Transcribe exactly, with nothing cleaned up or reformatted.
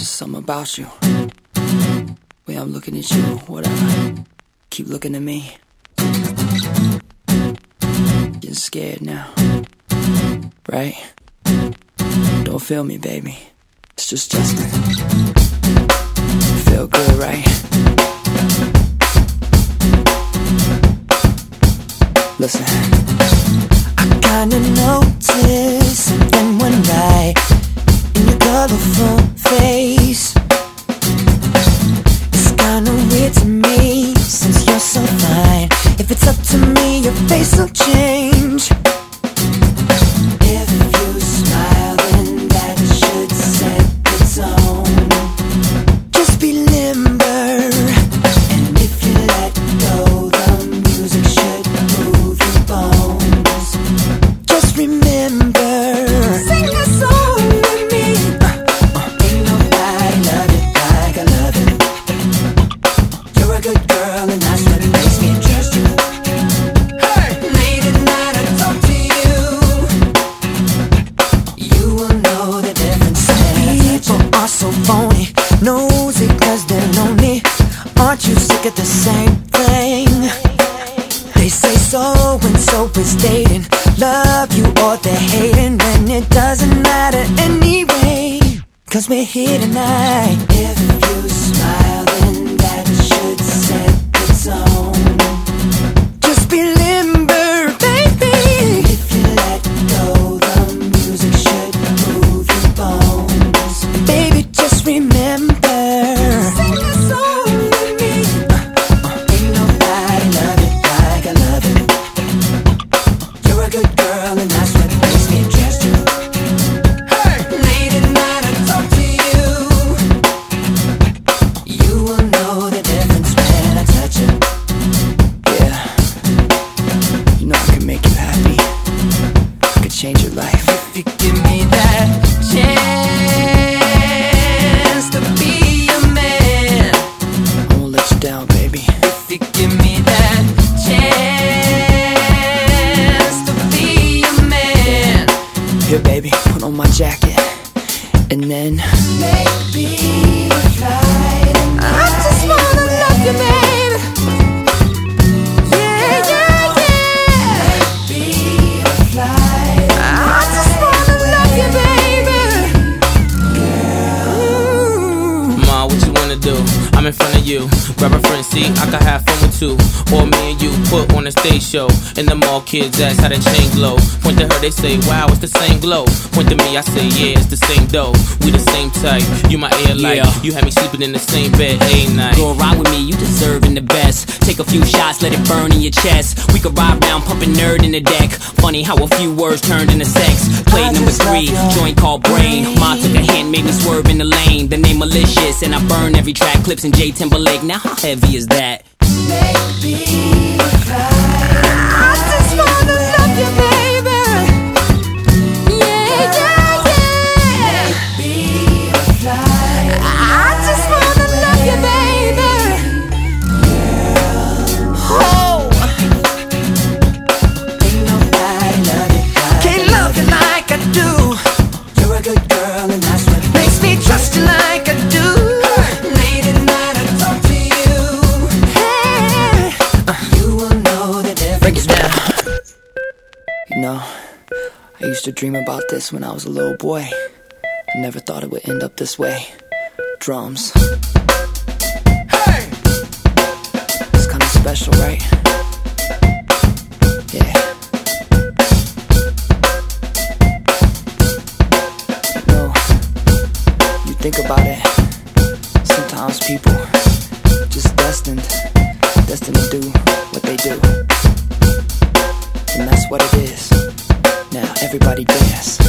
Something about you, way I'm looking at you, whatever. Keep looking at me. Getting scared now, right? Don't feel me, baby. It's just Justin. Feel good, right? Listen, I kinda noticed something one night in your colorful face. It's kinda weird to me since you're so fine. If it's up to me, your face will change. If you smile, then that should set the tone. Just be limber, and if you let go, the music should move your bones. Just remember, sing that song with me. Ain't nobody love it like I love it. You're a good girl, and that's what makes me trust you. Hey! Late at night I talk to you. You will know the difference. People are so phony, nosy cause they're lonely. Aren't you sick of the same thing? They say so and so is dating, love you or they're hating, when it doesn't matter anyway, cause we're here tonight. If you smile, then that should set the tone. Just be limber, baby. If you let go, the music should move your bones. Baby, just remember, sing this song with me. Ain't nobody love it like I love it. You're a good girl, and that's what makes me trust you. Hey! Late at night I talk to you. You will know the difference when I touch you. Yeah, you know I can make you happy. I could change your life. If you give me that chance to be a man, I won't let you down, baby. If you give me that chance to be a man. Here, baby, put on my jacket, and then maybe fly. I just wanna love you, baby. Yeah, yeah, yeah. Maybe fly. I just wanna love you, baby. Girl. Ma, what you wanna do? I'm in front of you. Grab a front seat, I can have fun with two. Or me and you put on a stage show. And the mall kids ask how the chain glow. Point to her, they say, wow, it's the same glow. Point to me, I say, yeah, it's the same dough. We the same type, you my air light. Yeah. You had me sleeping in the same bed a night. Go ride with me, you deserving the best. Take a few shots, let it burn in your chest. We could ride round, pumping nerd in the deck. Funny how a few words turned into sex. Play number three, joint called Brain. Ma took a hint, made me swerve in the lane. The name malicious, and I burn every track. Clips in J Timberlake, now how heavy is that? Maybe fly. I just wanna love you, baby. Yeah, yeah, yeah. Maybe fly. I just wanna love you, baby. Oh, ain't nobody love you like can't love you like I do. You're a good girl, and that's what makes me trust you like I do. Late at night I talk to you. Hey, you will know the difference. Break it down. You know, I used to dream about this when I was a little boy. I never thought it would end up this way. Drums. Hey! It's kinda special, right? Yeah. You know, you think about it, sometimes people just destined, destined to do what they do. And that's what it is. Now everybody dance.